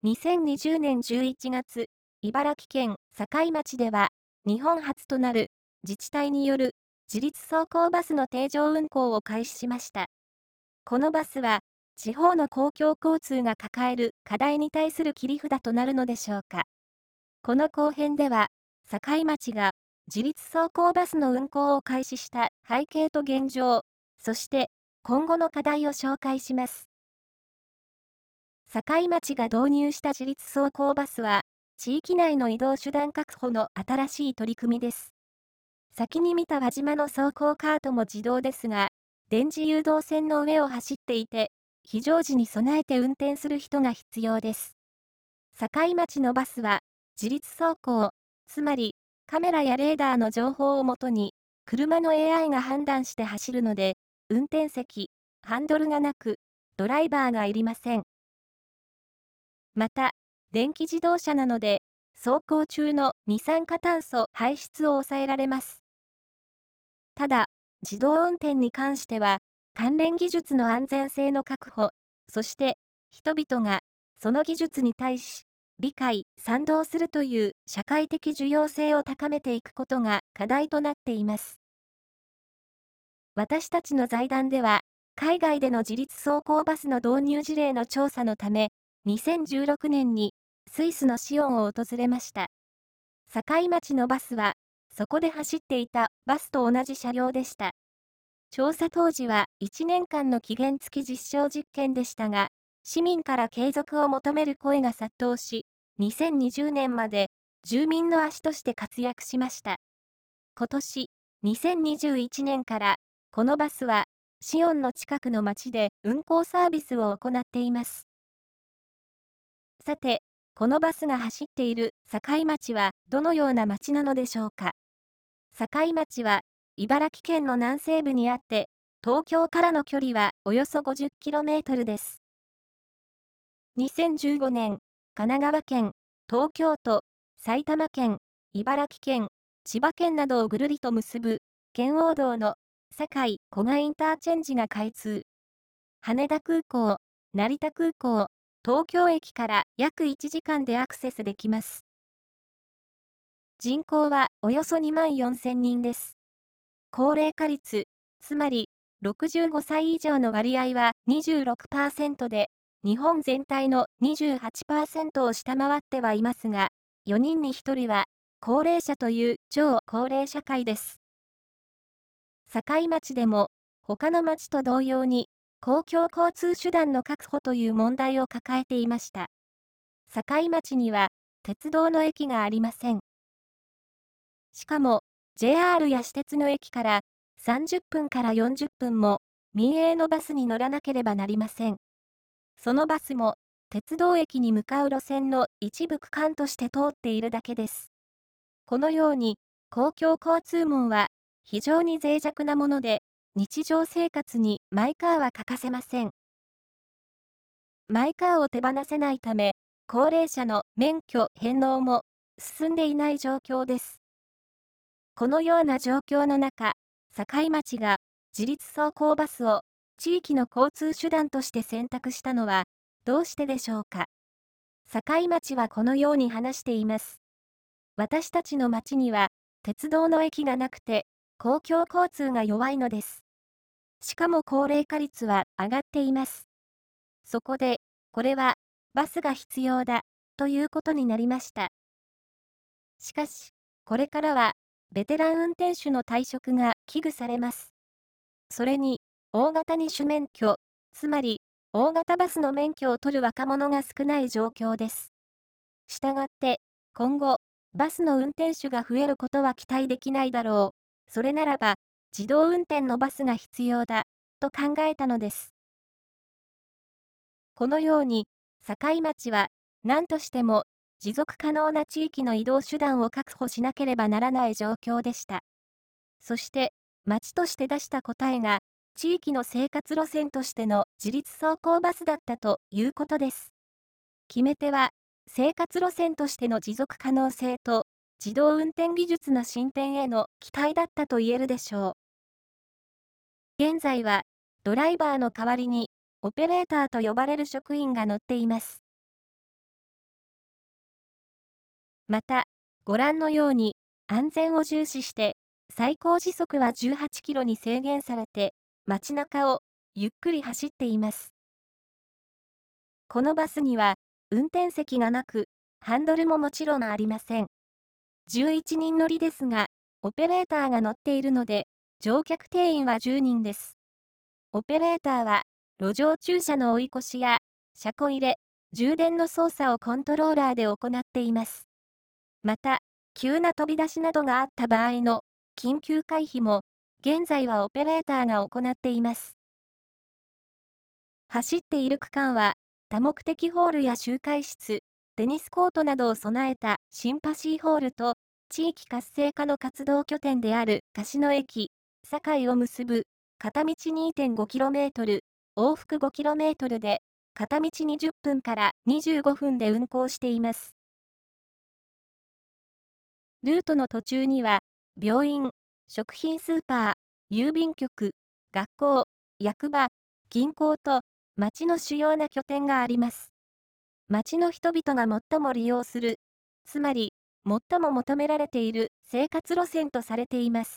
2020年11月、茨城県境町では、日本初となる自治体による自立走行バスの定常運行を開始しました。このバスは、地方の公共交通が抱える課題に対する切り札となるのでしょうか。この後編では、境町が自立走行バスの運行を開始した背景と現状、そして今後の課題を紹介します。境町が導入した自立走行バスは、地域内の移動手段確保の新しい取り組みです。先に見た輪島の走行カートも自動ですが、電磁誘導線の上を走っていて、非常時に備えて運転する人が必要です。境町のバスは、自立走行、つまりカメラやレーダーの情報をもとに、車の AI が判断して走るので、運転席、ハンドルがなく、ドライバーがいりません。また、電気自動車なので、走行中の二酸化炭素排出を抑えられます。ただ、自動運転に関しては、関連技術の安全性の確保、そして人々がその技術に対し、理解、賛同するという社会的重要性を高めていくことが課題となっています。私たちの財団では、海外での自立走行バスの導入事例の調査のため、2016年にスイスのシオンを訪れました。境町のバスは、そこで走っていたバスと同じ車両でした。調査当時は1年間の期限付き実証実験でしたが、市民から継続を求める声が殺到し、2020年まで住民の足として活躍しました。今年、2021年からこのバスはシオンの近くの町で運行サービスを行っています。さて、このバスが走っている境町はどのような町なのでしょうか。境町は茨城県の南西部にあって、東京からの距離はおよそ 50km です。2015年、神奈川県、東京都、埼玉県、茨城県、千葉県などをぐるりと結ぶ圏央道の境古賀インターチェンジが開通。羽田空港、成田空港、東京駅から約1時間でアクセスできます。人口はおよそ2万4000人です。高齢化率、つまり65歳以上の割合は 26% で、日本全体の 28% を下回ってはいますが、4人に1人は高齢者という超高齢社会です。境町でも他の町と同様に公共交通手段の確保という問題を抱えていました。境町には鉄道の駅がありません。しかも JR や私鉄の駅から30分から40分も民営のバスに乗らなければなりません。そのバスも鉄道駅に向かう路線の一部区間として通っているだけです。このように公共交通網は非常に脆弱なもので、日常生活にマイカーは欠かせません。マイカーを手放せないため、高齢者の免許返納も進んでいない状況です。このような状況の中、境町が自立走行バスを地域の交通手段として選択したのはどうしてでしょうか。境町はこのように話しています。私たちの町には鉄道の駅がなくて公共交通が弱いのです。しかも高齢化率は上がっています。そこで、これはバスが必要だということになりました。しかし、これからはベテラン運転手の退職が危惧されます。それに、大型二種免許、つまり大型バスの免許を取る若者が少ない状況です。したがって、今後、バスの運転手が増えることは期待できないだろう。それならば、自動運転のバスが必要だ、と考えたのです。このように、境町は、何としても、持続可能な地域の移動手段を確保しなければならない状況でした。そして、町として出した答えが、地域の生活路線としての自立走行バスだったということです。決め手は、生活路線としての持続可能性と、自動運転技術の進展への期待だったと言えるでしょう。現在は、ドライバーの代わりに、オペレーターと呼ばれる職員が乗っています。 また、ご覧のように、安全を重視して、最高時速は18キロに制限されて、街中をゆっくり走っています。このバスには、運転席がなく、ハンドルももちろんありません。11人乗りですが、オペレーターが乗っているので、乗客定員は10人です。オペレーターは、路上駐車の追い越しや、車庫入れ、充電の操作をコントローラーで行っています。また、急な飛び出しなどがあった場合の緊急回避も、現在はオペレーターが行っています。走っている区間は、多目的ホールや集会室、テニスコートなどを備えたシンパシーホールと、地域活性化の活動拠点である樫野駅、堺を結ぶ片道 2.5km、往復 5km で、片道20分から25分で運行しています。ルートの途中には、病院、食品スーパー、郵便局、学校、役場、銀行と、町の主要な拠点があります。町の人々が最も利用する、つまり、最も求められている生活路線とされています。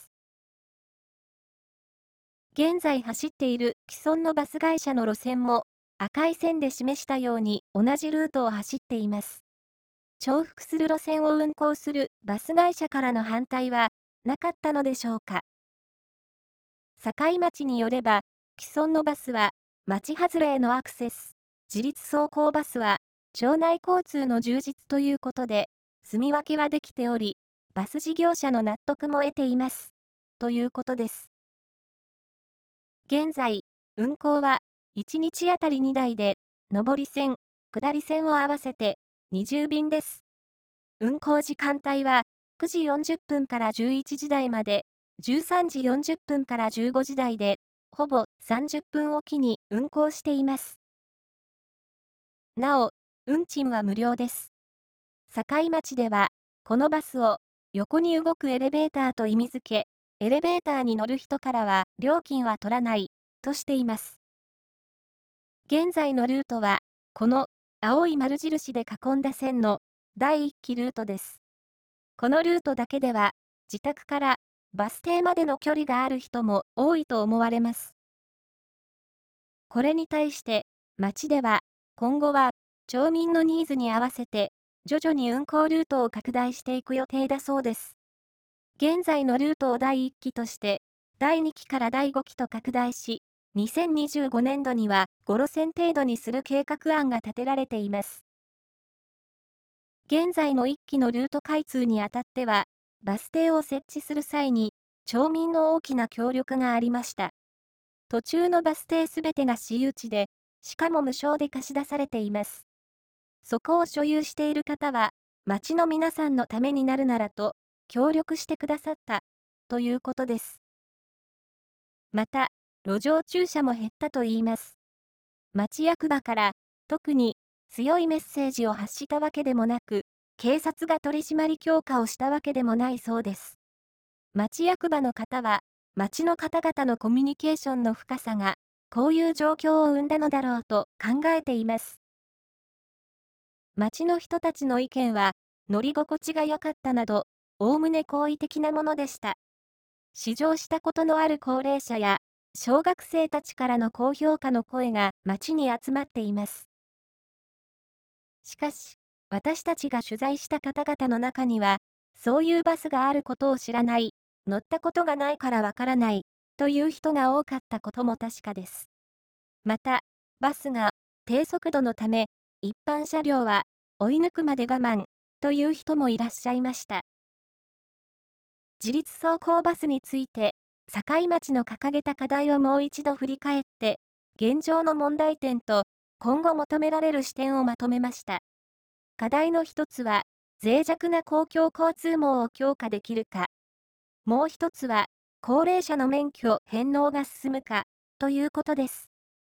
現在走っている既存のバス会社の路線も、赤い線で示したように同じルートを走っています。重複する路線を運行するバス会社からの反対はなかったのでしょうか。堺町によれば、既存のバスは、町外れへのアクセス、自立走行バスは、町内交通の充実ということで、住み分けはできており、バス事業者の納得も得ています。ということです。現在、運行は、1日あたり2台で、上り線、下り線を合わせて、20便です。運行時間帯は、9時40分から11時台まで、13時40分から15時台で、ほぼ30分おきに運行しています。なお、運賃は無料です。堺町では、このバスを横に動くエレベーターと意味づけ、エレベーターに乗る人からは料金は取らないとしています。現在のルートは、この青い丸印で囲んだ線の第1期ルートです。このルートだけでは、自宅からバス停までの距離がある人も多いと思われます。これに対して、町では、今後は、町民のニーズに合わせて、徐々に運行ルートを拡大していく予定だそうです。現在のルートを第1期として、第2期から第5期と拡大し、2025年度には5路線程度にする計画案が立てられています。現在の1期のルート開通にあたっては、バス停を設置する際に、町民の大きな協力がありました。途中のバス停すべてが私有地で、しかも無償で貸し出されています。そこを所有している方は、町の皆さんのためになるならと、協力してくださった、ということです。また、路上駐車も減ったといいます。町役場から、特に強いメッセージを発したわけでもなく、警察が取り締まり強化をしたわけでもないそうです。町役場の方は、町の方々のコミュニケーションの深さが、こういう状況を生んだのだろうと考えています。町の人たちの意見は、乗り心地が良かったなど、おおむね好意的なものでした。試乗したことのある高齢者や、小学生たちからの高評価の声が町に集まっています。しかし、私たちが取材した方々の中には、そういうバスがあることを知らない、乗ったことがないからわからない、という人が多かったことも確かです。また、バスが低速度のため、一般車両は追い抜くまで我慢、という人もいらっしゃいました。自立走行バスについて、堺町の掲げた課題をもう一度振り返って、現状の問題点と今後求められる視点をまとめました。課題の一つは、脆弱な公共交通網を強化できるか。もう一つは、高齢者の免許返納が進むか、ということです。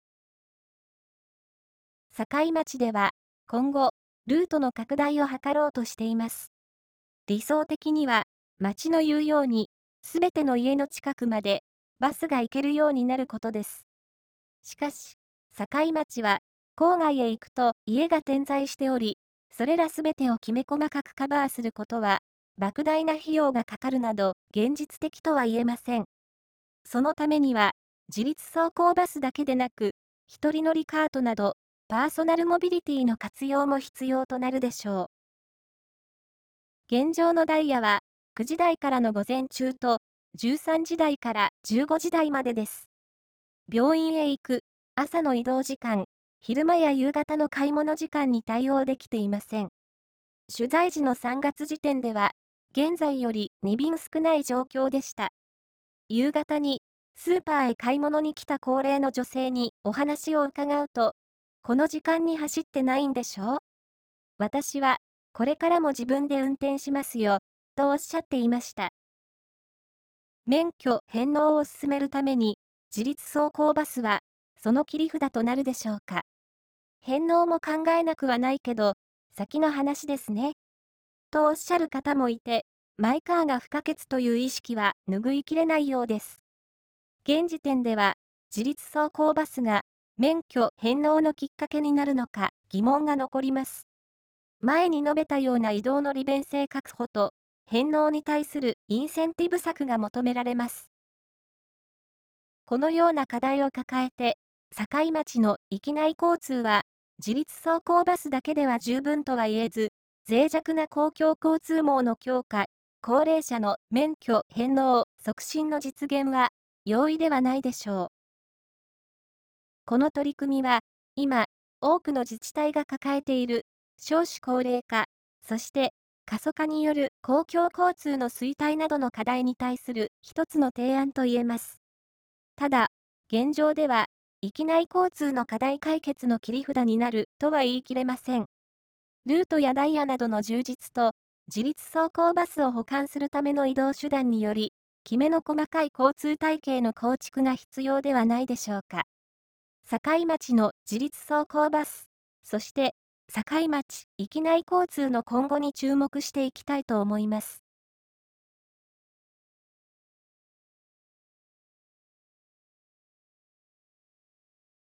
堺町では、今後、ルートの拡大を図ろうとしています。理想的には、町の言うように、すべての家の近くまで、バスが行けるようになることです。しかし、堺町は、郊外へ行くと家が点在しており、 それらすべてをきめ細かくカバーすることは、莫大な費用がかかるなど、現実的とは言えません。そのためには、自立走行バスだけでなく、一人乗りカートなど、パーソナルモビリティの活用も必要となるでしょう。現状のダイヤは、9時台からの午前中と、13時台から15時台までです。病院へ行く、朝の移動時間、昼間や夕方の買い物時間に対応できていません。取材時の3月時点では、現在より2便少ない状況でした。夕方に、スーパーへ買い物に来た高齢の女性にお話を伺うと、この時間に走ってないんでしょう？私は、これからも自分で運転しますよ、とおっしゃっていました。免許返納を進めるために、自立走行バスは、その切り札となるでしょうか。返納も考えなくはないけど、先の話ですね。とおっしゃる方もいて、マイカーが不可欠という意識は拭いきれないようです。現時点では、自立走行バスが免許返納のきっかけになるのか疑問が残ります。前に述べたような移動の利便性確保と、返納に対するインセンティブ策が求められます。このような課題を抱えて、境町の域内交通は、自立走行バスだけでは十分とは言えず、脆弱な公共交通網の強化、高齢者の免許返納促進の実現は、容易ではないでしょう。この取り組みは、今、多くの自治体が抱えている少子高齢化、そして過疎化による公共交通の衰退などの課題に対する一つの提案と言えます。ただ、現状では、域内交通の課題解決の切り札になるとは言い切れません。ルートやダイヤなどの充実と、自立走行バスを補完するための移動手段により、きめの細かい交通体系の構築が必要ではないでしょうか。境町の自立走行バス、そして、境町域内交通の今後に注目していきたいと思います。